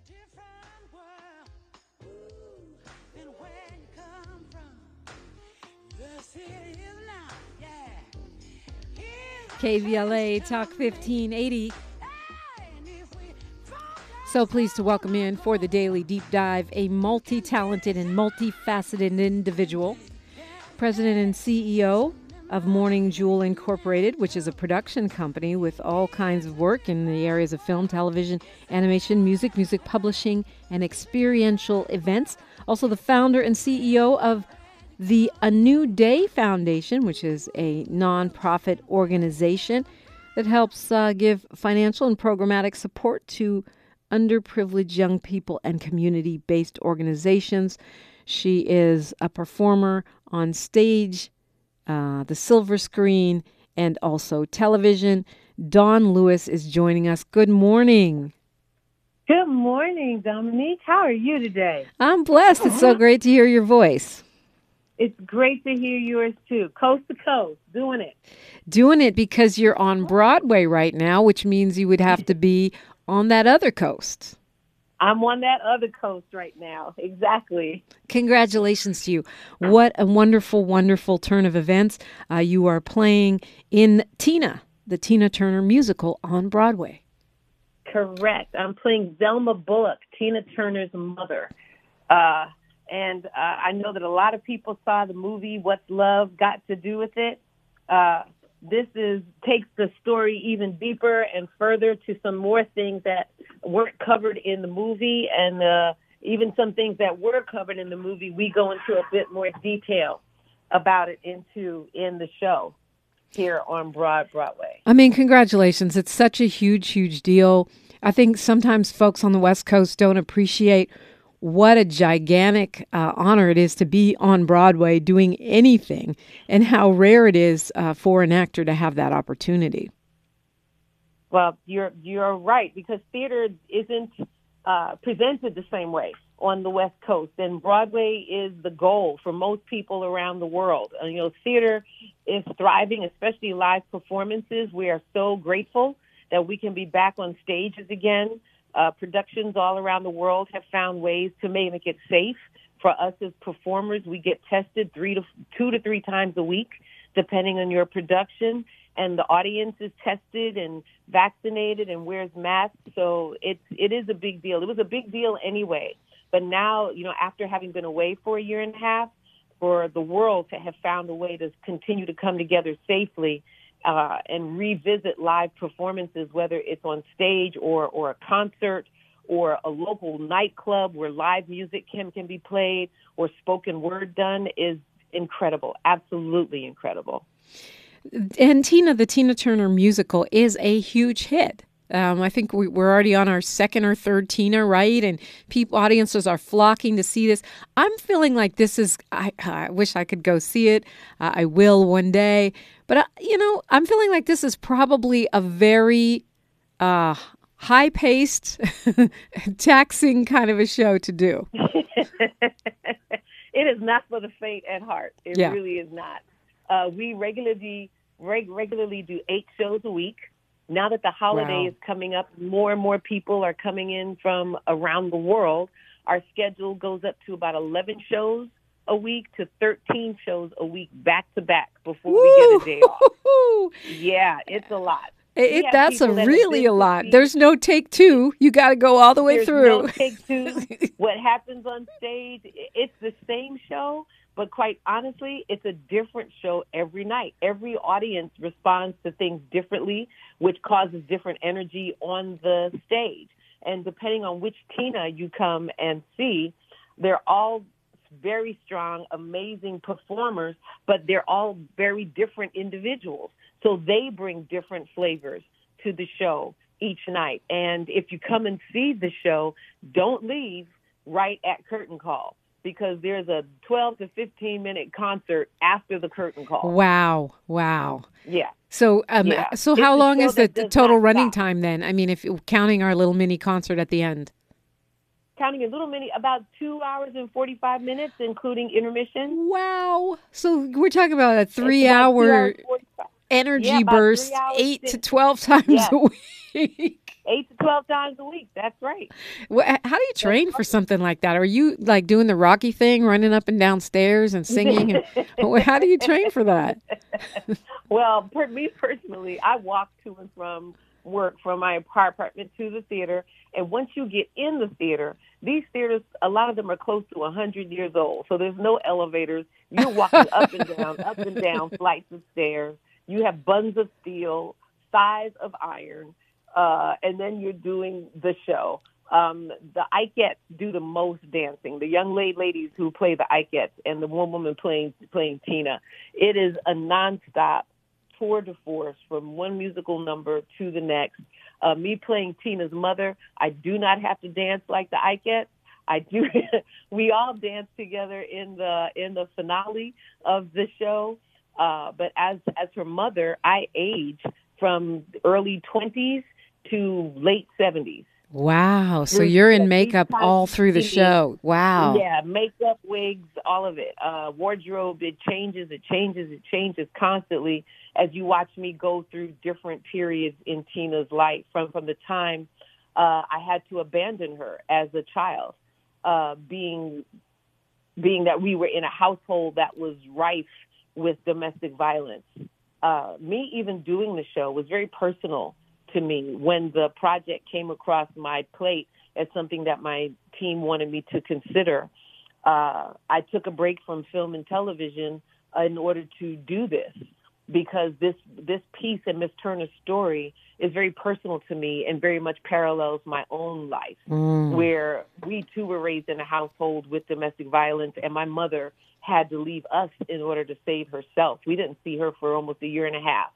different world. Ooh, than where you come from. The city is now, yeah. KVLA Talk 1580. So pleased to welcome in for the Daily Deep Dive a multi-talented and multifaceted individual, President and CEO of Morning Jewel Incorporated, which is a production company with all kinds of work in the areas of film, television, animation, music publishing, and experiential events. Also the founder and CEO of the A New Day Foundation, which is a nonprofit organization that helps give financial and programmatic support to underprivileged young people and community-based organizations. She is a performer on stage, the silver screen, and also television. Dawn Lewis is joining us. Good morning. Good morning, Dominique. How are you today? I'm blessed. It's so great to hear your voice. It's great to hear yours, too. Coast to coast, doing it. Doing it because you're on Broadway right now, which means you would have to be on that other coast. I'm on that other coast right now. Exactly. Congratulations to you. What a wonderful, wonderful turn of events. You are playing in Tina, the Tina Turner musical on Broadway. Correct. I'm playing Zelma Bullock, Tina Turner's mother. And I know that a lot of people saw the movie What's Love Got to Do with It. This takes the story even deeper and further to some more things that weren't covered in the movie, and even some things that were covered in the movie, we go into a bit more detail about it in the show here on Broadway. I mean, congratulations. It's such a huge, huge deal. I think sometimes folks on the West Coast don't appreciate what a gigantic honor it is to be on Broadway doing anything, and how rare it is for an actor to have that opportunity. Well, you're right, because theater isn't presented the same way on the West Coast, and Broadway is the goal for most people around the world. Theater is thriving, especially live performances. We are so grateful that we can be back on stages again. Productions all around the world have found ways to make it safe for us as performers. We get tested 2 to 3 times a week, depending on your production, and the audience is tested and vaccinated and wears masks. So it is a big deal. It was a big deal anyway, but now, after having been away for a year and a half, for the world to have found a way to continue to come together safely and revisit live performances, whether it's on stage or a concert or a local nightclub where live music can be played or spoken word done, is incredible, absolutely incredible. And Tina, the Tina Turner musical, is a huge hit. I think we're already on our second or third Tina, right? And audiences are flocking to see this. I'm feeling like this is, I wish I could go see it. I will one day. But, I'm feeling like this is probably a very high-paced, taxing kind of a show to do. It is not for the faint at heart. It really is not. We regularly do 8 shows a week. Now that the holiday is coming up, more and more people are coming in from around the world. Our schedule goes up to about 11 shows a week to 13 shows a week back to back before we get a day off. Yeah, it's a lot. That's really a lot. There's no take 2. You got to go all the way through. There's no take 2. What happens on stage, it's the same show, but quite honestly, it's a different show every night. Every audience responds to things differently, which causes different energy on the stage. And depending on which Tina you come and see, they're all very strong, amazing performers, but they're all very different individuals. So they bring different flavors to the show each night. And if you come and see the show, don't leave right at curtain call, because there's a 12 to 15-minute concert after the curtain call. Wow. Yeah. So how long is the total running time then? I mean, if counting our little mini concert at the end. Counting a little mini, about 2 hours and 45 minutes, including intermission. Wow. So we're talking about a 3-hour energy burst, 8 to 12 times a week. 8 to 12 times a week. That's right. How do you train for something like that? Are you like doing the Rocky thing, running up and down stairs and singing? And how do you train for that? Well, for me personally, I walk to and from work from my apartment to the theater. And once you get in the theater, these theaters, a lot of them are close to 100 years old. So there's no elevators. You're walking up and down flights of stairs. You have buns of steel, thighs of iron, and then you're doing the show. The Ikettes do the most dancing. The young ladies who play the Ikettes and the one woman playing Tina. It is a nonstop tour de force from one musical number to the next. Me playing Tina's mother, I do not have to dance like the Ikettes. I do. We all dance together in the finale of the show. But as her mother, I age from early 20s to late 70s. Wow. So you're in makeup all through the show. Wow. Yeah, makeup, wigs, all of it. Wardrobe, it changes constantly as you watch me go through different periods in Tina's life. From the time I had to abandon her as a child, being that we were in a household that was rife with domestic violence. Me even doing the show was very personal to me when the project came across my plate as something that my team wanted me to consider. I took a break from film and television in order to do this because this piece in Miss Turner's story is very personal to me and very much parallels my own life, where we too were raised in a household with domestic violence, and my mother had to leave us in order to save herself. We didn't see her for almost a year and a half.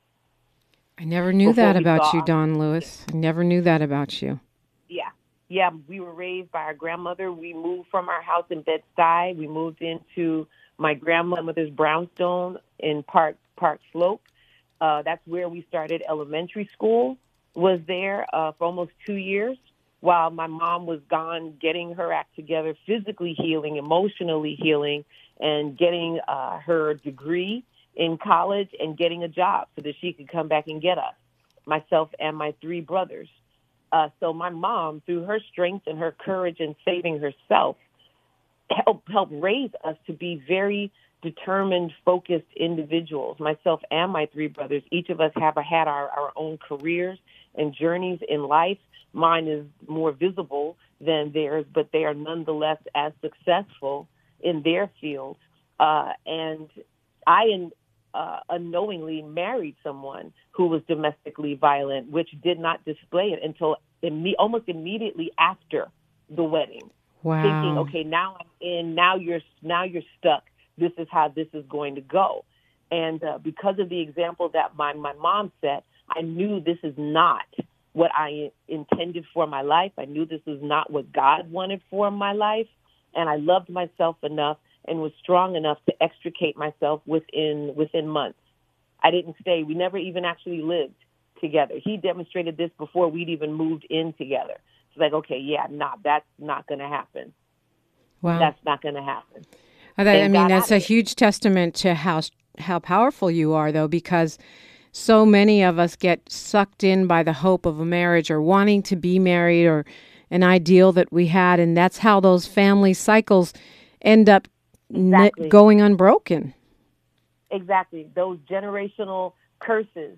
I never knew that about you, Dawn Lewis. I never knew that about you. Yeah. We were raised by our grandmother. We moved from our house in Bed-Stuy. We moved into my grandmother's brownstone in Park Slope. That's where we started elementary school, was there for almost 2 years while my mom was gone getting her act together, physically healing, emotionally healing, and getting her degree in college and getting a job so that she could come back and get us, myself and my 3 brothers. So my mom, through her strength and her courage in saving herself, helped raise us to be very determined, focused individuals. Myself and my 3 brothers, each of us have had our own careers and journeys in life. Mine is more visible than theirs, but they are nonetheless as successful in their fields. And I unknowingly married someone who was domestically violent, which did not display it until almost immediately after the wedding. Wow. Thinking, okay, now I'm in. Now you're stuck. This is how this is going to go. And because of the example that my mom set, I knew this is not what I intended for my life. I knew this is not what God wanted for my life. And I loved myself enough and was strong enough to extricate myself within months. I didn't stay. We never even actually lived together. He demonstrated this before we'd even moved in together. It's like, okay, yeah, that's not going to happen. Wow. That's not going to happen. That's a huge testament to how powerful you are, though, because so many of us get sucked in by the hope of a marriage or wanting to be married or an ideal that we had, and that's how those family cycles end up going unbroken. Exactly. Those generational curses.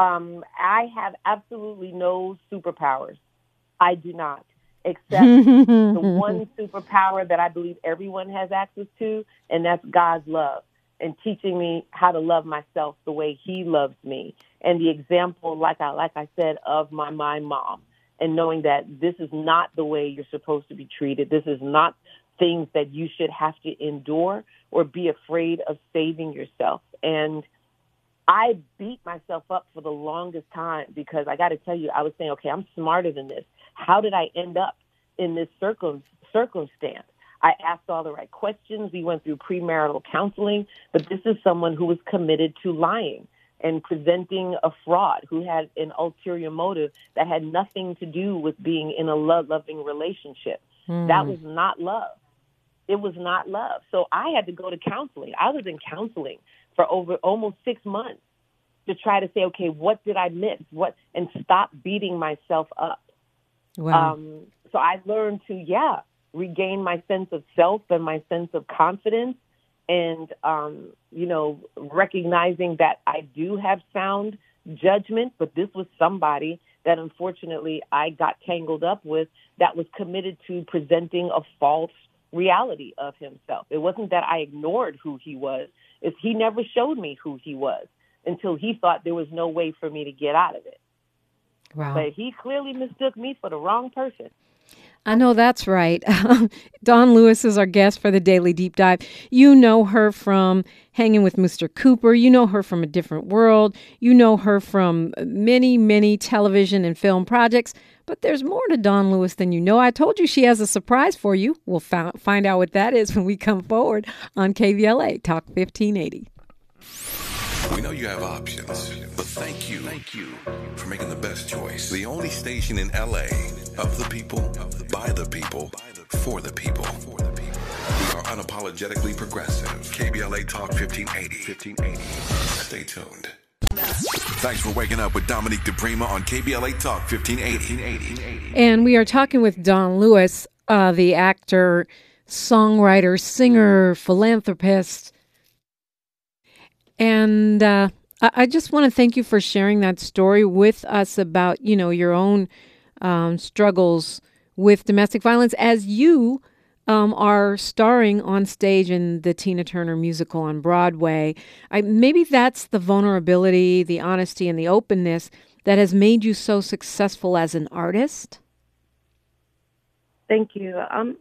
I have absolutely no superpowers. I do not, except the one superpower that I believe everyone has access to, and that's God's love and teaching me how to love myself the way He loves me. And the example, like I said, of my mom, and knowing that this is not the way you're supposed to be treated. This is not things that you should have to endure or be afraid of saving yourself. And I beat myself up for the longest time because I got to tell you, I was saying, okay, I'm smarter than this. How did I end up in this circumstance? I asked all the right questions. We went through premarital counseling, but this is someone who was committed to lying and presenting a fraud, who had an ulterior motive that had nothing to do with being in a loving relationship. That was not love. It was not love. So I had to go to counseling. I was in counseling for over almost 6 months to try to say, okay, what did I miss? And stop beating myself up. Wow. So I learned to, regain my sense of self and my sense of confidence and, recognizing that I do have sound judgment, but this was somebody that unfortunately I got tangled up with that was committed to presenting a false reality of himself. It wasn't that I ignored who he was. It's he never showed me who he was until he thought there was no way for me to get out of it. Wow. But he clearly mistook me for the wrong person. I know that's right. Dawn Lewis is our guest for the Daily Deep Dive. You know her from hanging with Mr. Cooper. You know her from A Different World. You know her from many, many television and film projects. But there's more to Dawn Lewis than you know. I told you she has a surprise for you. We'll find out what that is when we come forward on KVLA Talk 1580. We know you have options, but thank you for making the best choice. The only station in LA of the people, by the people, for the people. We are unapologetically progressive. KBLA Talk 1580. Stay tuned. Thanks for waking up with Dominique DePrima on KBLA Talk 1580. And we are talking with Dawn Lewis, the actor, songwriter, singer, philanthropist. And I just want to thank you for sharing that story with us about, your own struggles with domestic violence as you are starring on stage in the Tina Turner musical on Broadway. Maybe that's the vulnerability, the honesty, and the openness that has made you so successful as an artist. Thank you. I'm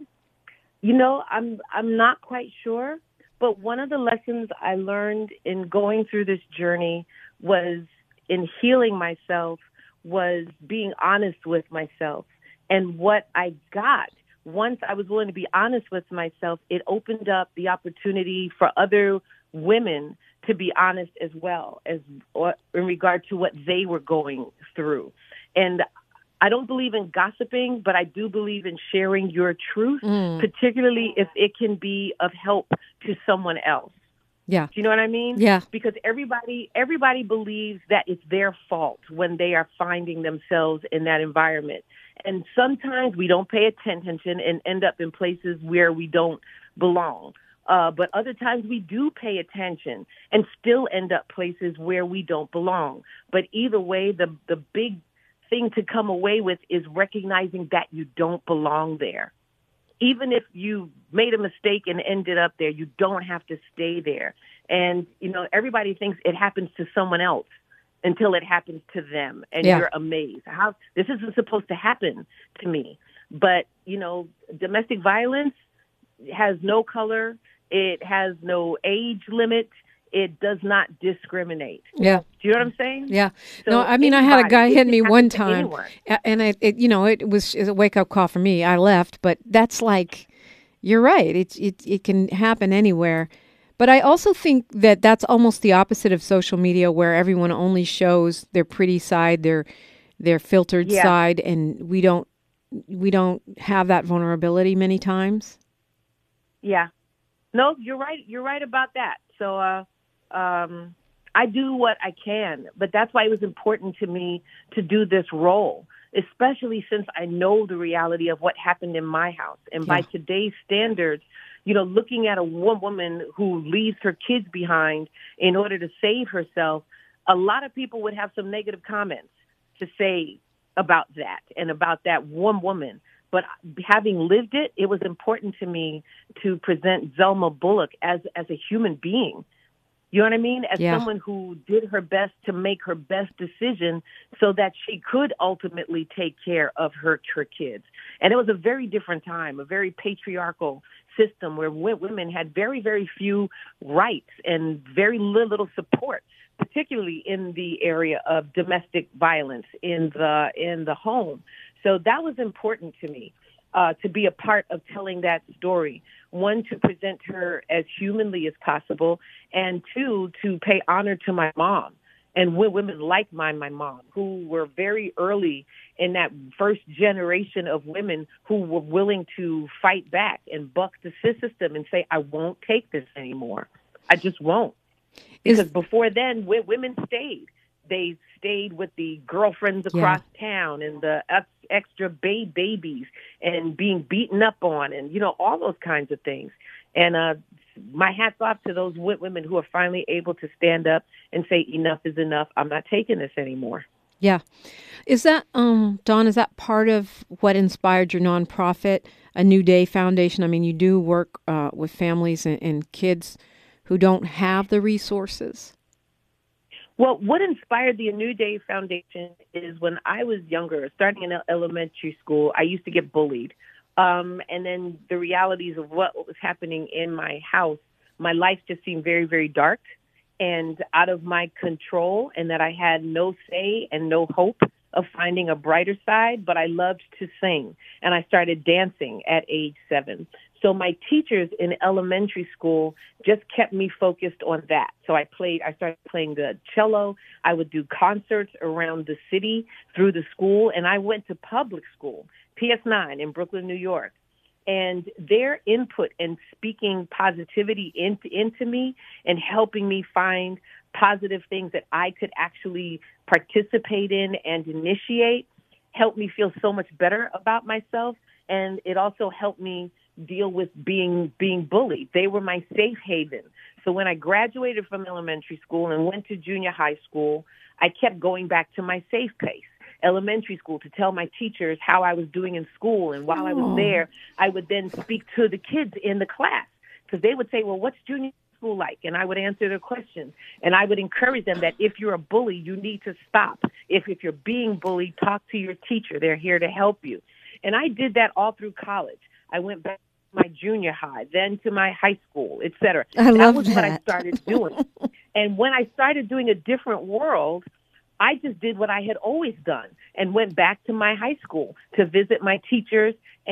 not quite sure. But one of the lessons I learned in going through this journey was in healing myself was being honest with myself. And what I got, once I was willing to be honest with myself, it opened up the opportunity for other women to be honest as well, as in regard to what they were going through. And I don't believe in gossiping, but I do believe in sharing your truth, particularly if it can be of help to someone else. Yeah. Do you know what I mean? Yeah. Because everybody believes that it's their fault when they are finding themselves in that environment. And sometimes we don't pay attention and end up in places where we don't belong. But other times we do pay attention and still end up places where we don't belong. But either way, the big thing to come away with is recognizing that you don't belong there. Even if you made a mistake and ended up there, you don't have to stay there. And, everybody thinks it happens to someone else until it happens to them. And you're amazed. How this isn't supposed to happen to me. But, domestic violence has no color. It has no age limit. It does not discriminate. Yeah. Do you know what I'm saying? Yeah. So no, I mean, I had a guy hit me one time, and it was a wake-up call for me. I left, but that's like, you're right. It can happen anywhere. But I also think that that's almost the opposite of social media, where everyone only shows their pretty side, their filtered side, and we don't have that vulnerability many times. Yeah. No, you're right. You're right about that. So, I do what I can, but that's why it was important to me to do this role, especially since I know the reality of what happened in my house. And by today's standards, looking at a woman who leaves her kids behind in order to save herself, a lot of people would have some negative comments to say about that and about that one woman. But having lived it, it was important to me to present Zelma Bullock as a human being. You know what I mean? As someone who did her best to make her best decision so that she could ultimately take care of her kids. And it was a very different time, a very patriarchal system where women had very, very few rights and very little support, particularly in the area of domestic violence in the home. So that was important to me. To be a part of telling that story. One, to present her as humanly as possible, and two, to pay honor to my mom and women like my mom, who were very early in that first generation of women who were willing to fight back and buck the system and say, I won't take this anymore. I just won't. Because before then, women stayed. They stayed with the girlfriends across town and the extra babies and being beaten up on and, all those kinds of things. And my hat's off to those women who are finally able to stand up and say enough is enough. I'm not taking this anymore. Yeah. Is that, Dawn, is that part of what inspired your nonprofit, A New Day Foundation? I mean, you do work with families and kids who don't have the resources. Well, what inspired the A New Day Foundation is when I was younger, starting in elementary school, I used to get bullied. And then the realities of what was happening in my house, my life just seemed very, very dark and out of my control, and that I had no say and no hope of finding a brighter side. But I loved to sing, and I started dancing at age 7. So my teachers in elementary school just kept me focused on that. So I started playing the cello. I would do concerts around the city through the school, and I went to public school, PS9 in Brooklyn, New York. And their input and speaking positivity into me and helping me find positive things that I could actually participate in and initiate helped me feel so much better about myself. And it also helped me deal with being bullied. They were my safe haven. So when I graduated from elementary school and went to junior high school, I kept going back to my safe place, elementary school, to tell my teachers how I was doing in school. And while I was there, I would then speak to the kids in the class because they would say, well, what's junior school like? And I would answer their questions. And I would encourage them that if you're a bully, you need to stop. If you're being bullied, talk to your teacher. They're here to help you. And I did that all through college. I went back to my junior high, then to my high school, et cetera. That was what I started doing. And when I started doing A Different World, I just did what I had always done and went back to my high school to visit my teachers.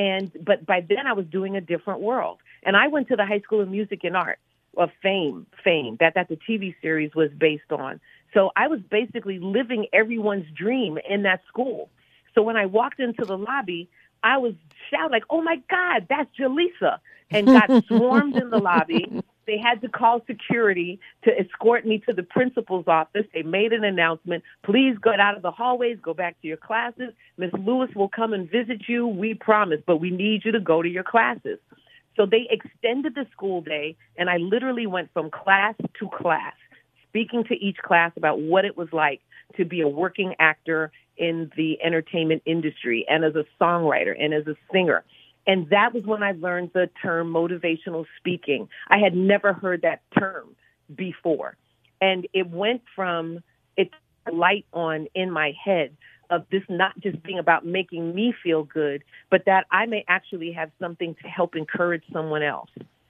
But by then I was doing A Different World. And I went to the High School of Music and Art of Fame that the TV series was based on. So I was basically living everyone's dream in that school. So when I walked into the lobby, I was shouting like, oh, my God, that's Jaleesa, and got swarmed in the lobby. They had to call security to escort me to the principal's office. They made an announcement. Please get out of the hallways, go back to your classes. Miss Lewis will come and visit you. We promise, but we need you to go to your classes. So they extended the school day, and I literally went from class to class, speaking to each class about what it was like to be a working actor in the entertainment industry and as a songwriter and as a singer. And that was when I learned the term motivational speaking. I had never heard that term before. And it went from it light on in my head of this not just being about making me feel good, but that I may actually have something to help encourage someone else.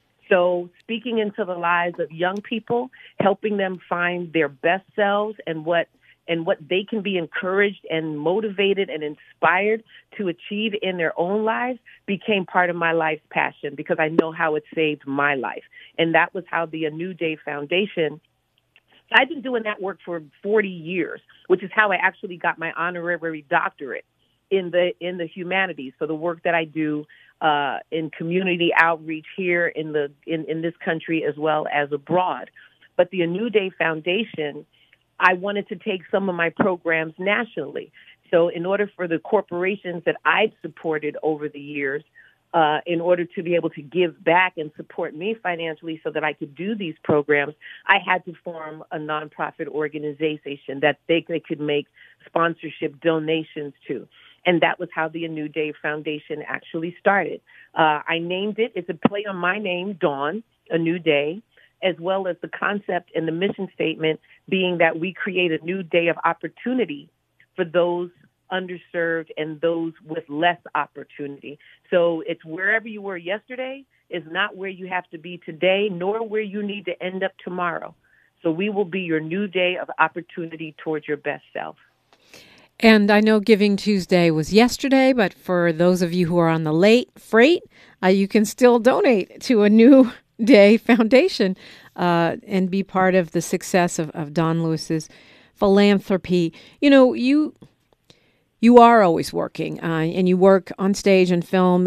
So speaking into the lives of young people, helping them find their best selves and what they can be encouraged and motivated and inspired to achieve in their own lives became part of my life's passion because I know how it saved my life. And that was how the A New Day Foundation, I've been doing that work for 40 years, which is how I actually got my honorary doctorate in the humanities for the work that I do in community outreach here in this country as well as abroad. But the A New Day Foundation, I wanted to take some of my programs nationally. So in order for the corporations that I've supported over the years, in order to be able to give back and support me financially so that I could do these programs, I had to form a nonprofit organization that they could make sponsorship donations to. And that was how the A New Day Foundation actually started. I named it. It's a play on my name, Dawn, A New Day, as well as the concept and the mission statement being that we create a new day of opportunity for those underserved and those with less opportunity. So it's wherever you were yesterday is not where you have to be today, nor where you need to end up tomorrow. So we will be your new day of opportunity towards your best self. And I know Giving Tuesday was yesterday, but for those of you who are on the late freight, you can still donate to A New Day Foundation and be part of the success of Dawn Lewis's philanthropy. You know, you are always working, and you work on stage and film.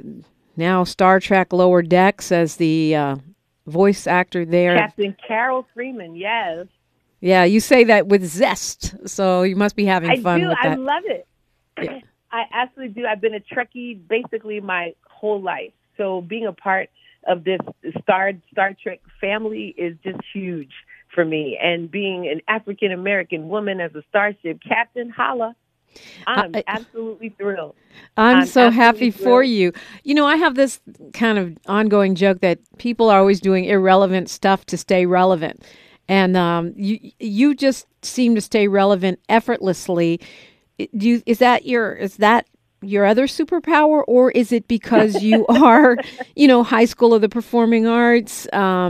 Now Star Trek Lower Decks as the voice actor there. Captain Carol Freeman, yes. Yeah, you say that with zest, so you must be having fun with that. I love it. Yeah. I absolutely do. I've been a Trekkie basically my whole life. So being a part of this Star Trek family is just huge for me. And being an African American woman as a starship captain, holla, I'm absolutely thrilled. I'm so happy thrilled for you. You know, I have this kind of ongoing joke that people are always doing irrelevant stuff to stay relevant. And you just seem to stay relevant effortlessly. Is that your other superpower, or is it because you are, High School of the Performing Arts?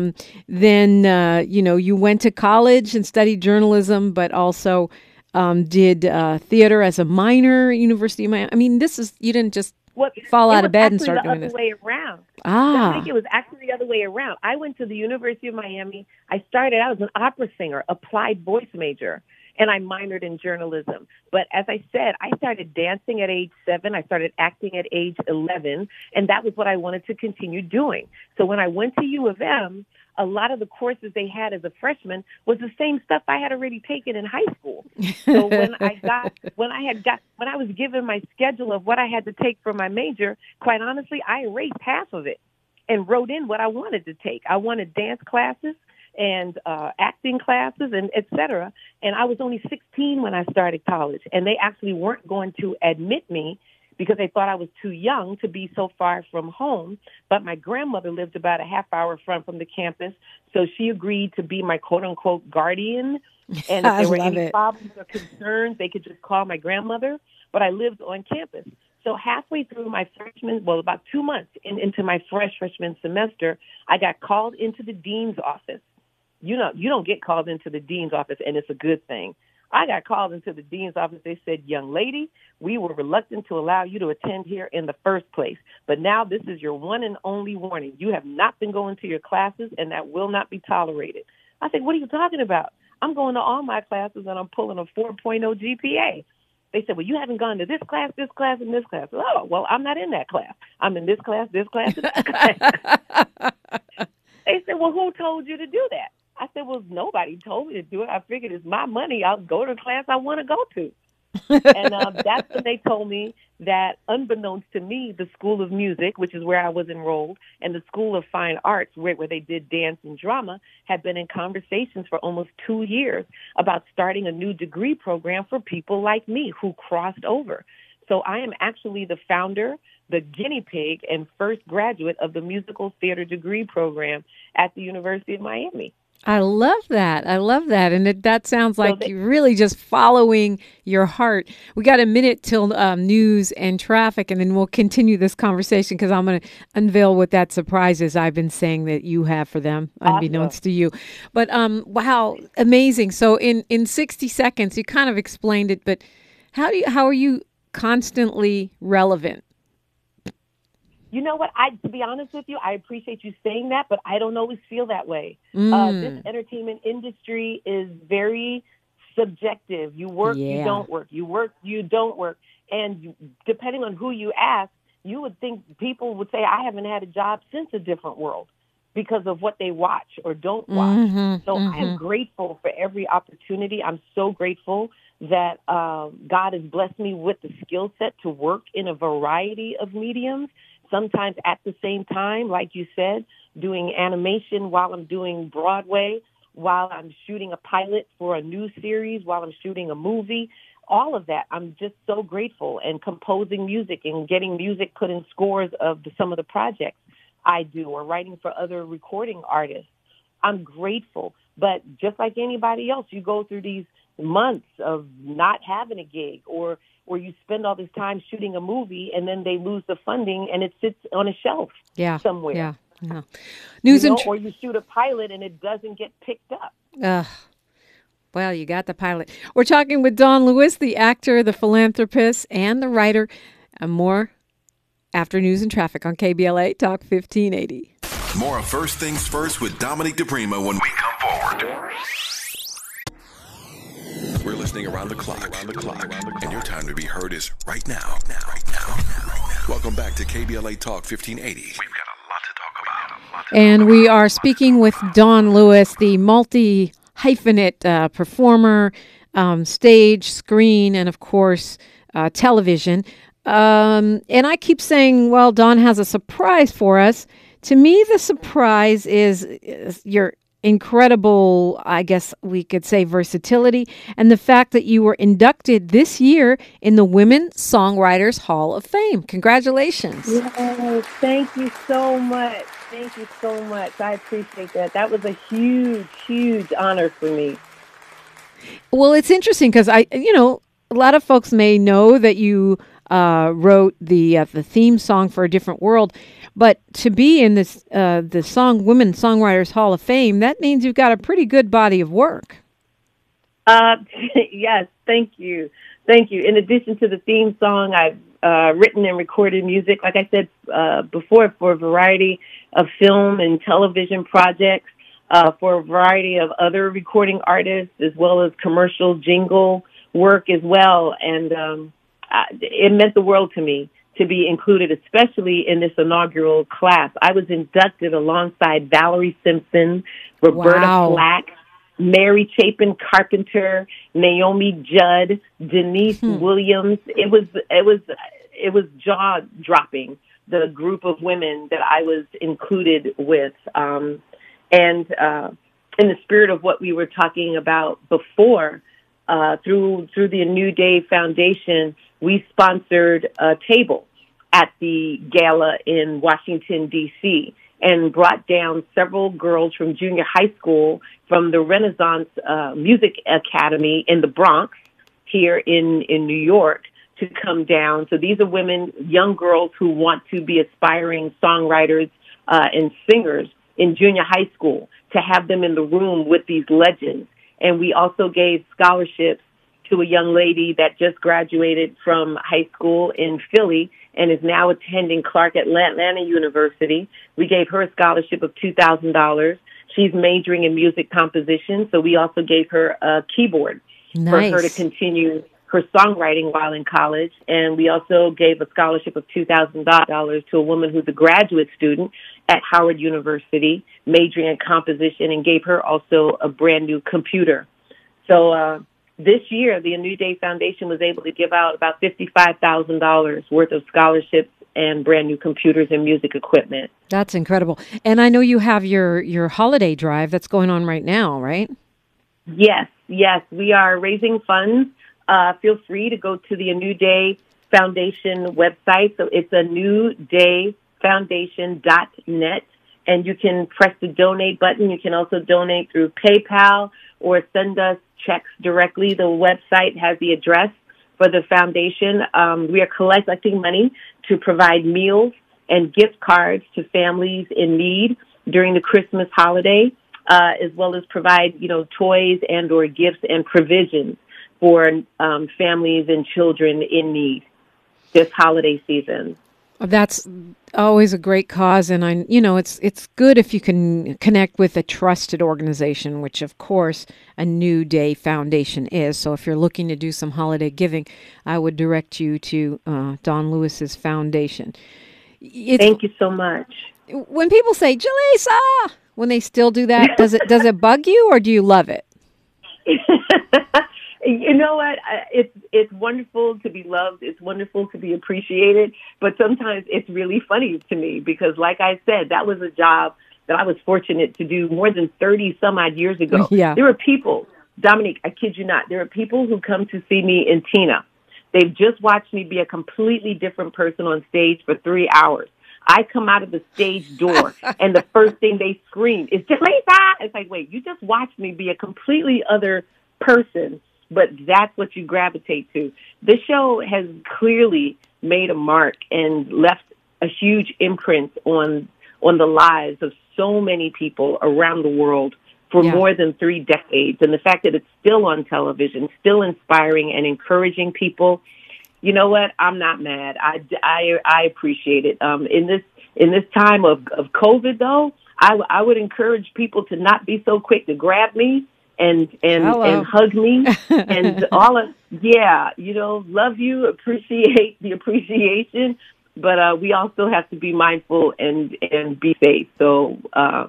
Then you went to college and studied journalism, but also did theater as a minor, University of Miami. I mean, you didn't just fall out of bed and start doing this. It was actually the other way around. Ah. I think it was actually the other way around. I went to the University of Miami. I started out as an opera singer, applied voice major, and I minored in journalism. But as I said, I started dancing at age 7. I started acting at age 11, and that was what I wanted to continue doing. So when I went to U of M, a lot of the courses they had as a freshman was the same stuff I had already taken in high school. So when I was given my schedule of what I had to take for my major, quite honestly, I erased half of it and wrote in what I wanted to take. I wanted dance classes and acting classes and et cetera. And I was only 16 when I started college, and they actually weren't going to admit me because they thought I was too young to be so far from home. But my grandmother lived about a half hour from the campus, so she agreed to be my quote-unquote guardian. And if there were any problems or concerns, they could just call my grandmother. But I lived on campus. So halfway through my about 2 months into my freshman semester, I got called into the dean's office. You don't get called into the dean's office, and it's a good thing. I got called into the dean's office. They said, young lady, we were reluctant to allow you to attend here in the first place. But now this is your one and only warning. You have not been going to your classes, and that will not be tolerated. I said, what are you talking about? I'm going to all my classes, and I'm pulling a 4.0 GPA. They said, well, you haven't gone to this class, and this class. Oh, well, I'm not in that class. I'm in this class, and this class. They said, well, who told you to do that? I said, well, nobody told me to do it. I figured it's my money. I'll go to the class I want to go to. And that's when they told me that, unbeknownst to me, the School of Music, which is where I was enrolled, and the School of Fine Arts, where they did dance and drama, had been in conversations for almost 2 years about starting a new degree program for people like me who crossed over. So I am actually the founder, the guinea pig, and first graduate of the musical theater degree program at the University of Miami. I love that. And that sounds like you're really just following your heart. We got a minute till news and traffic, and then we'll continue this conversation because I'm going to unveil what that surprise is I've been saying that you have for them, unbeknownst to you. But wow, amazing. So in 60 seconds, you kind of explained it, but how are you constantly relevant? You know what? To be honest with you, I appreciate you saying that, but I don't always feel that way. This entertainment industry is very subjective. You work, you don't work. You work, you don't work. And depending on who you ask, you would think people would say, I haven't had a job since A Different World because of what they watch or don't watch. So I am grateful for every opportunity. I'm so grateful that God has blessed me with the skill set to work in a variety of mediums. Sometimes at the same time, like you said, doing animation while I'm doing Broadway, while I'm shooting a pilot for a new series, while I'm shooting a movie, all of that. I'm just so grateful, and composing music and getting music put in scores of some of the projects I do, or writing for other recording artists. I'm grateful. But just like anybody else, you go through these months of not having a gig, or you spend all this time shooting a movie and then they lose the funding and it sits on a shelf somewhere. Yeah. Or you shoot a pilot and it doesn't get picked up. Well, you got the pilot. We're talking with Dawn Lewis, the actor, the philanthropist, and the writer. More after news and traffic on KBLA Talk 1580. More of First Things First with Dominique DePrima when we come forward. We're listening around the clock, and your time to be heard is right now. Welcome back to KBLA Talk 1580. We've got a lot to talk about. And we are speaking with Dawn Lewis, the multi-hyphenate performer, stage, screen, and of course, television. And I keep saying, well, Dawn has a surprise for us. To me, the surprise is your incredible, I guess we could say, versatility, and the fact that you were inducted this year in the Women Songwriters Hall of Fame. Congratulations. Yes, thank you so much. Thank you so much. I appreciate that. That was a huge, huge honor for me. Well, it's interesting because a lot of folks may know that you wrote the theme song for A Different World, but to be in this the Women Songwriters Hall of Fame, that means you've got a pretty good body of work. Yes, thank you. In addition to the theme song, I've written and recorded music, like I said before, for a variety of film and television projects, for a variety of other recording artists, as well as commercial jingle work as well. And it meant the world to me to be included, especially in this inaugural class. I was inducted alongside Valerie Simpson, Roberta Flack, Mary Chapin Carpenter, Naomi Judd, Denise Williams. It was jaw dropping, the group of women that I was included with. And in the spirit of what we were talking about before, through the A New Day Foundation, we sponsored a table at the gala in Washington, D.C., and brought down several girls from junior high school from the Renaissance Music Academy in the Bronx here in New York to come down. So these are women, young girls who want to be aspiring songwriters and singers in junior high school, to have them in the room with these legends. And we also gave scholarships to a young lady that just graduated from high school in Philly and is now attending Clark Atlanta University. We gave her a scholarship of $2,000. She's majoring in music composition, so we also gave her a keyboard for her to continue her songwriting while in college. And we also gave a scholarship of $2,000 to a woman who's a graduate student at Howard University, majoring in composition, and gave her also a brand new computer. So this year, the A New Day Foundation was able to give out about $55,000 worth of scholarships and brand new computers and music equipment. That's incredible. And I know you have your holiday drive that's going on right now, right? Yes. We are raising funds. Feel free to go to the A New Day Foundation website. So it's anewdayfoundation.net. And you can press the donate button. You can also donate through PayPal or send us checks directly. The website has the address for the foundation. We are collecting money to provide meals and gift cards to families in need during the Christmas holiday, as well as provide, toys and or gifts and provisions for families and children in need this holiday season. That's always a great cause, and it's good if you can connect with a trusted organization, which of course A New Day Foundation is. So if you're looking to do some holiday giving, I would direct you to Dawn Lewis's foundation. Thank you so much. When people say Jaleesa, when they still do that, does it bug you, or do you love it? You know what? It's wonderful to be loved. It's wonderful to be appreciated. But sometimes it's really funny to me because, like I said, that was a job that I was fortunate to do more than 30 some odd years ago. Yeah. There were people, Dominique, I kid you not, there are people who come to see me in Tina. They've just watched me be a completely different person on stage for 3 hours. I come out of the stage door, and the first thing they scream is, Jaleesa! It's like, wait, you just watched me be a completely other person. But that's what you gravitate to. The show has clearly made a mark and left a huge imprint on the lives of so many people around the world for more than 3 decades. And the fact that it's still on television, still inspiring and encouraging people, you know what? I'm not mad. I appreciate it. In this time of COVID, though, I would encourage people to not be so quick to grab me and hug me and all of, love you, appreciate the appreciation, but we also have to be mindful and be safe. So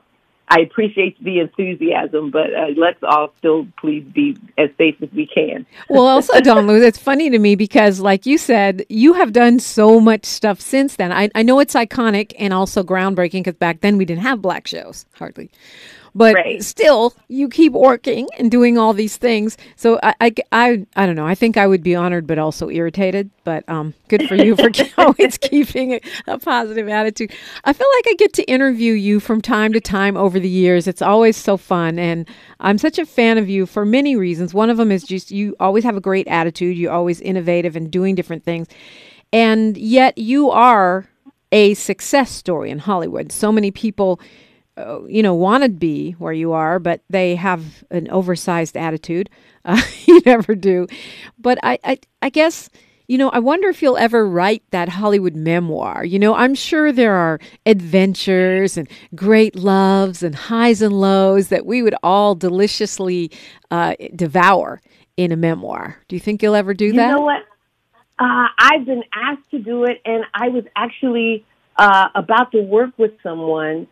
I appreciate the enthusiasm, but let's all still please be as safe as we can. Well, also, Dawn Lewis, it's funny to me because, like you said, you have done so much stuff since then. I know it's iconic and also groundbreaking because back then we didn't have black shows, hardly. But Right. still, you keep working and doing all these things. So I don't know. I think I would be honored, but also irritated. But good for you for always keeping a positive attitude. I feel like I get to interview you from time to time over the years. It's always so fun. And I'm such a fan of you for many reasons. One of them is just you always have a great attitude. You're always innovative and doing different things. And yet you are a success story in Hollywood. So many people want to be where you are, but they have an oversized attitude. You never do. But I guess, I wonder if you'll ever write that Hollywood memoir. I'm sure there are adventures and great loves and highs and lows that we would all deliciously devour in a memoir. Do you think you'll ever do that? You know what? I've been asked to do it, and I was actually about to work with someone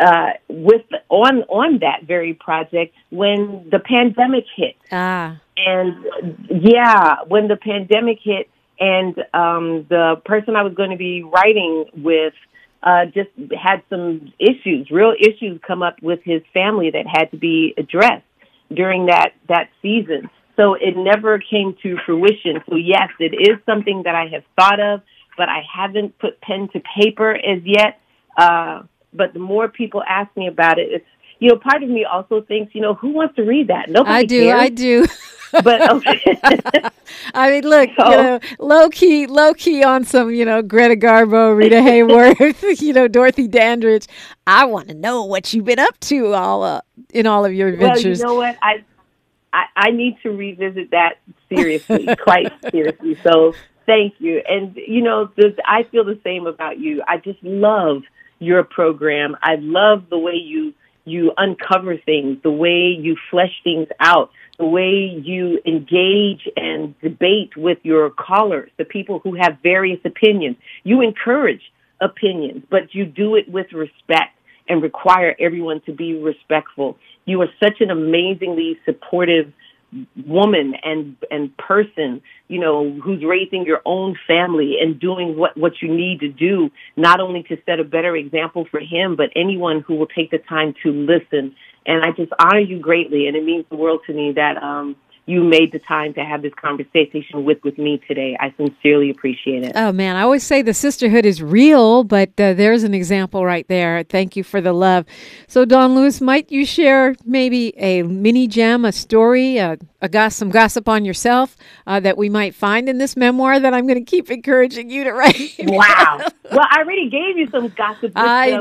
on that very project when the pandemic hit. And when the pandemic hit, and the person I was going to be writing with just had some real issues come up with his family that had to be addressed during that season. So it never came to fruition. So yes, it is something that I have thought of, but I haven't put pen to paper as yet. But the more people ask me about it, it's, part of me also thinks, who wants to read that? Nobody cares. I do. But okay. I mean, look, low key on some, Greta Garbo, Rita Hayworth, Dorothy Dandridge. I want to know what you've been up to in all of your adventures. Well, you know what? I need to revisit that seriously, quite seriously. So thank you. And, I feel the same about you. I just love your program. I love the way you uncover things, the way you flesh things out, the way you engage and debate with your callers, the people who have various opinions. You encourage opinions, but you do it with respect and require everyone to be respectful. You are such an amazingly supportive woman and person, who's raising your own family and doing what you need to do, not only to set a better example for him, but anyone who will take the time to listen. And I just honor you greatly, and it means the world to me that you made the time to have this conversation with me today. I sincerely appreciate it. Oh, man, I always say the sisterhood is real, but there's an example right there. Thank you for the love. So, Dawn Lewis, might you share maybe a mini gem, a story, some gossip on yourself that we might find in this memoir that I'm going to keep encouraging you to write? Wow. Well, I already gave you some gossip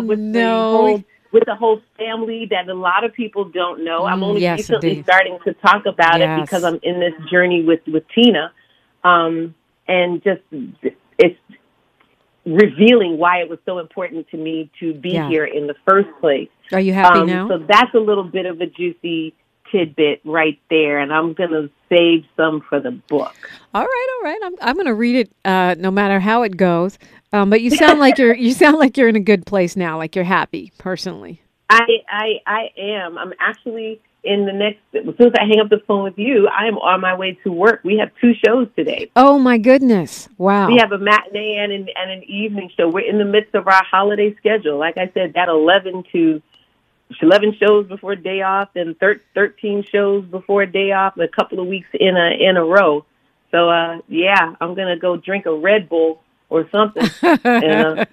with the whole family that a lot of people don't know. I'm only recently starting to talk about it because I'm in this journey with Tina. And just it's revealing why it was so important to me to be here in the first place. Are you happy now? So that's a little bit of a juicy tidbit right there, and I'm going to save some for the book. All right. I'm going to read it no matter how it goes. But you sound like you're in a good place now, like you're happy personally. I am. I'm actually as soon as I hang up the phone with you, I am on my way to work. We have 2 shows today. Oh my goodness. Wow. We have a matinee and an evening show. We're in the midst of our holiday schedule. Like I said, that 11 shows before day off and 13 shows before day off, a couple of weeks in a row. So, I'm going to go drink a Red Bull or something and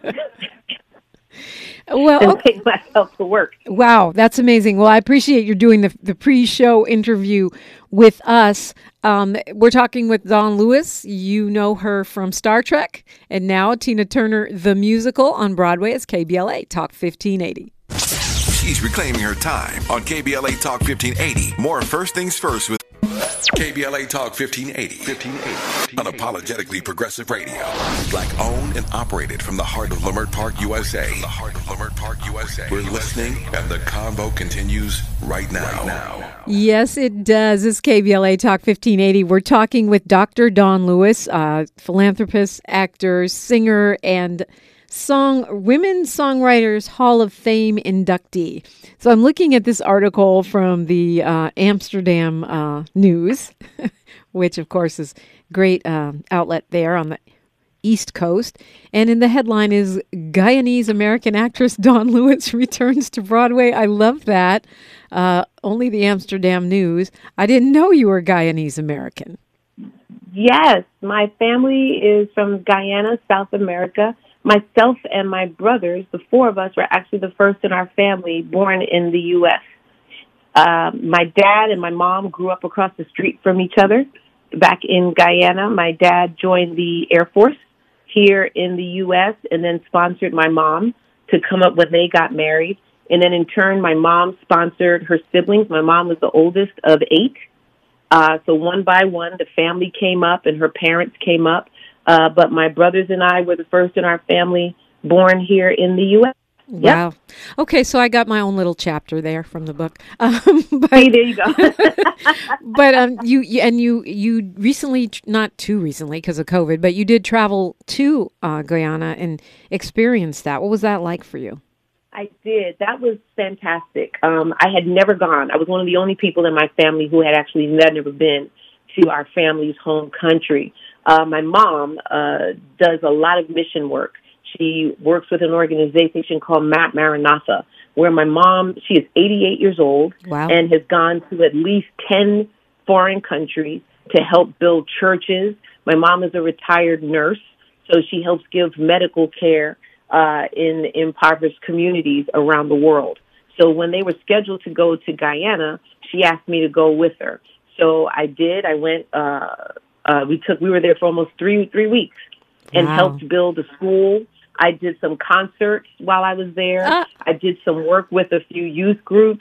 take myself to work. Wow, that's amazing. Well, I appreciate you doing the pre-show interview with us. We're talking with Dawn Lewis. You know her from Star Trek, and now Tina Turner, the musical on Broadway as KBLA Talk 1580. She's reclaiming her time on KBLA Talk 1580. More First Things First with KBLA Talk 1580. Unapologetically progressive radio. Black owned and operated from the heart of Leimert Park, USA. We're listening, and the convo continues right now. Yes, it does. This is KBLA Talk 1580. We're talking with Dr. Dawn Lewis, philanthropist, actor, singer, and Women's Songwriters Hall of Fame inductee. So I'm looking at this article from the Amsterdam News, which of course is a great outlet there on the East Coast. And in the headline is Guyanese American actress Dawn Lewis returns to Broadway. I love that. Only the Amsterdam News. I didn't know you were Guyanese American. Yes, my family is from Guyana, South America. Myself and my brothers, the four of us, were actually the first in our family born in the U.S. My dad and my mom grew up across the street from each other back in Guyana. My dad joined the Air Force here in the U.S. and then sponsored my mom to come up when they got married. And then in turn, my mom sponsored her siblings. My mom was the oldest of 8. So one by one, the family came up and her parents came up. But my brothers and I were the first in our family born here in the U.S. Wow. Yep. Okay, so I got my own little chapter there from the book. But, hey, there you go. But you recently, not too recently because of COVID, but you did travel to Guyana and experience that. What was that like for you? I did. That was fantastic. I had never gone. I was one of the only people in my family who had actually never been to our family's home country. My mom does a lot of mission work. She works with an organization called Maranatha, where my mom, she is 88 years old. Wow. And has gone to at least 10 foreign countries to help build churches. My mom is a retired nurse, so she helps give medical care in impoverished communities around the world. So when they were scheduled to go to Guyana, she asked me to go with her. So I did. I went. We were there for almost three weeks and helped build a school. I did some concerts while I was there. I did some work with a few youth groups.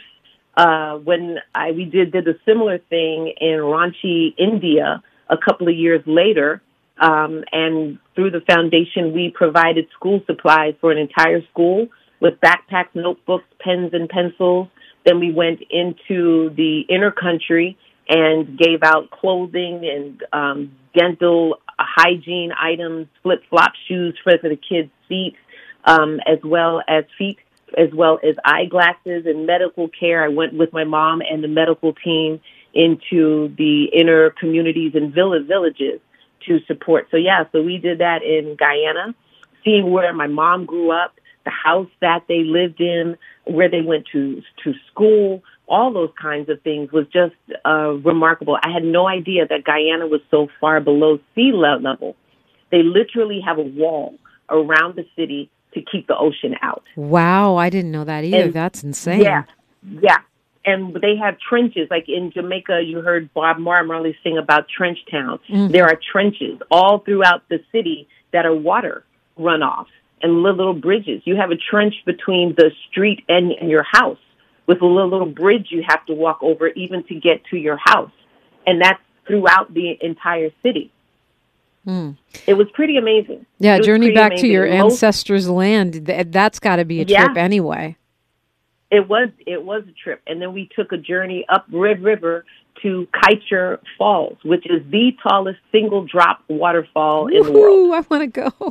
We did a similar thing in Ranchi, India, a couple of years later. And through the foundation, we provided school supplies for an entire school with backpacks, notebooks, pens, and pencils. Then we went into the inner country and gave out clothing and dental hygiene items, flip-flop shoes for the kids' feet, as well as eyeglasses and medical care. I went with my mom and the medical team into the inner communities and villages to support. So we did that in Guyana, seeing where my mom grew up, the house that they lived in, where they went to school, all those kinds of things was just remarkable. I had no idea that Guyana was so far below sea level. They literally have a wall around the city to keep the ocean out. Wow, I didn't know that either. And that's insane. Yeah. And they have trenches. Like in Jamaica, you heard Bob Marley sing about Trench Town. Mm-hmm. There are trenches all throughout the city that are water runoffs and little bridges. You have a trench between the street and your house with a little bridge you have to walk over even to get to your house. And that's throughout the entire city. Mm. It was pretty amazing. Yeah, journey back to your ancestors' land. That's got to be a trip anyway. It was a trip. And then we took a journey up Red River to Kaieteur Falls, which is the tallest single-drop waterfall in the world. I want to go.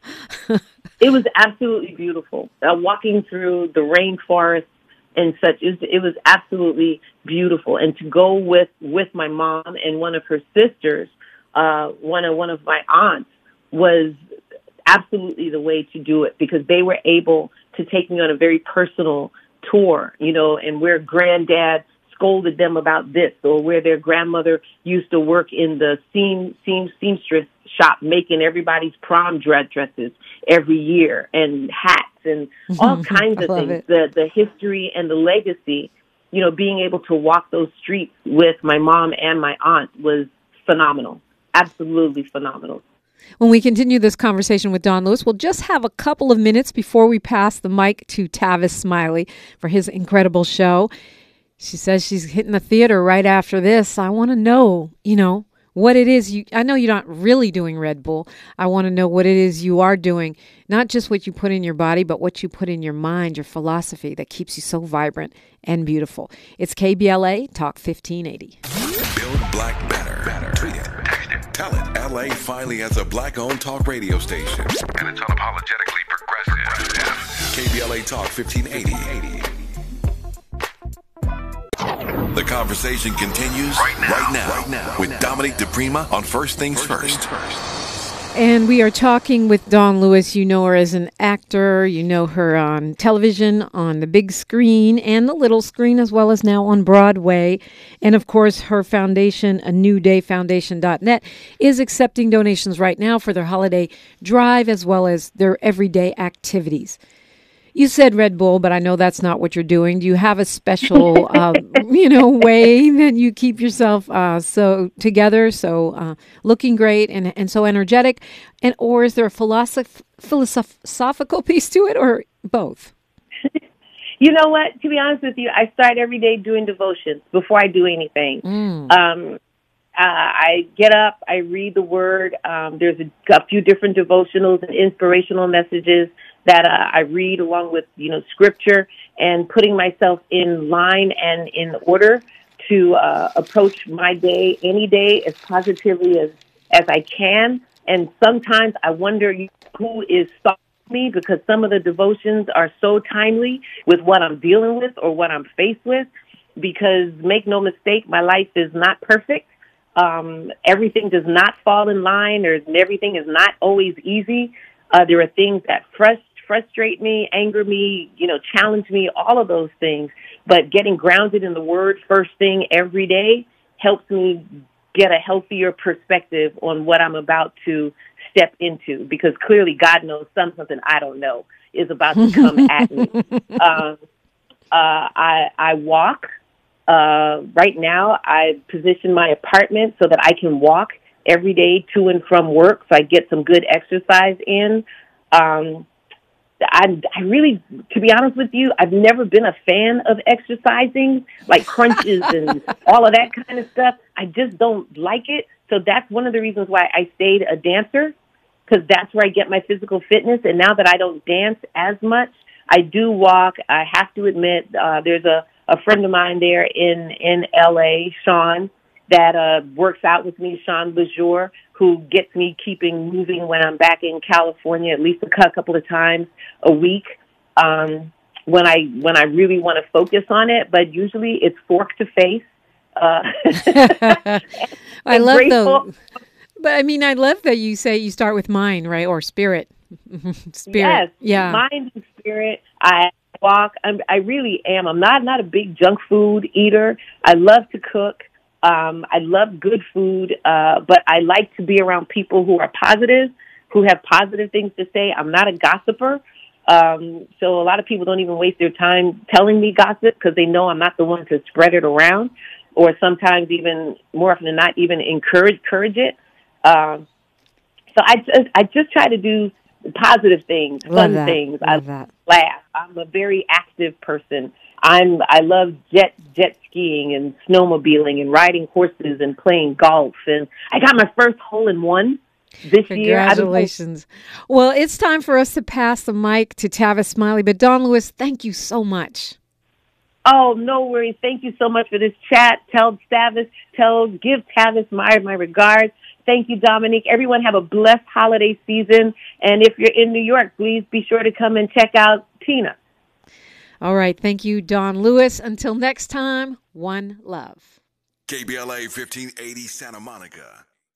It was absolutely beautiful. Walking through the rainforest and such, it was absolutely beautiful. And to go with my mom and one of her sisters, one of my aunts, was absolutely the way to do it, because they were able to take me on a very personal tour, and where granddad scolded them about this, or where their grandmother used to work in the seamstress shop making everybody's prom dresses every year, and hats and all kinds of things. The history and the legacy, being able to walk those streets with my mom and my aunt was phenomenal. Absolutely phenomenal. When we continue this conversation with Dawn Lewis, we'll just have a couple of minutes before we pass the mic to Tavis Smiley for his incredible show. She says she's hitting the theater right after this. I want to know, what it is. I know you're not really doing Red Bull. I want to know what it is you are doing, not just what you put in your body, but what you put in your mind, your philosophy that keeps you so vibrant and beautiful. It's KBLA Talk 1580. Build Black better. Tweet it. Text it. Tell it. LA finally has a Black-owned talk radio station. And it's unapologetically progressive. KBLA Talk 1580. The conversation continues right now with Dominique DePrima on First Things First. And we are talking with Dawn Lewis. You know her as an actor. You know her on television, on the big screen, and the little screen, as well as now on Broadway. And, of course, her foundation, anewdayfoundation.net, is accepting donations right now for their holiday drive as well as their everyday activities. You said Red Bull, but I know that's not what you're doing. Do you have a special, way that you keep yourself so together, so looking great and so energetic? Or is there a philosophical piece to it, or both? You know what? To be honest with you, I start every day doing devotions before I do anything. I get up, I read the Word. There's a few different devotionals and inspirational messages that I read along with, scripture, and putting myself in line and in order to approach my day, any day, as positively as I can. And sometimes I wonder who is stalking me, because some of the devotions are so timely with what I'm dealing with or what I'm faced with, because make no mistake, my life is not perfect. Everything does not fall in line, or everything is not always easy. There are things that frustrate me, anger me, challenge me, all of those things. But getting grounded in the Word first thing every day helps me get a healthier perspective on what I'm about to step into, because clearly God knows something I don't know is about to come at me. I walk. Right now, I position my apartment so that I can walk every day to and from work, so I get some good exercise in. I really, to be honest with you, I've never been a fan of exercising, like crunches and all of that kind of stuff. I just don't like it. So that's one of the reasons why I stayed a dancer, because that's where I get my physical fitness. And now that I don't dance as much, I do walk. I have to admit, there's a friend of mine there in L.A., Sean, that works out with me, Sean Bajour, who gets me keeping moving when I'm back in California, at least a couple of times a week, when I really want to focus on it. But usually it's fork to face. I love those. But I mean, I love that you say you start with mind, right? Or spirit. Spirit. Yes, yeah. Mind and spirit. I walk. I really am. I'm not a big junk food eater. I love to cook. I love good food, but I like to be around people who are positive, who have positive things to say. I'm not a gossiper. So a lot of people don't even waste their time telling me gossip, because they know I'm not the one to spread it around, or sometimes even more often than not, even encourage it. So I just try to do positive things, fun things. I laugh. I'm a very active person. I love jet skiing and snowmobiling and riding horses and playing golf. And I got my first hole-in-one this year. Congratulations. Well, it's time for us to pass the mic to Tavis Smiley. But Dawn Lewis, thank you so much. Oh, no worries. Thank you so much for this chat. Give Tavis my regards. Thank you, Dominique. Everyone have a blessed holiday season. And if you're in New York, please be sure to come and check out Tina. All right. Thank you, Dawn Lewis. Until next time, one love. KBLA 1580 Santa Monica.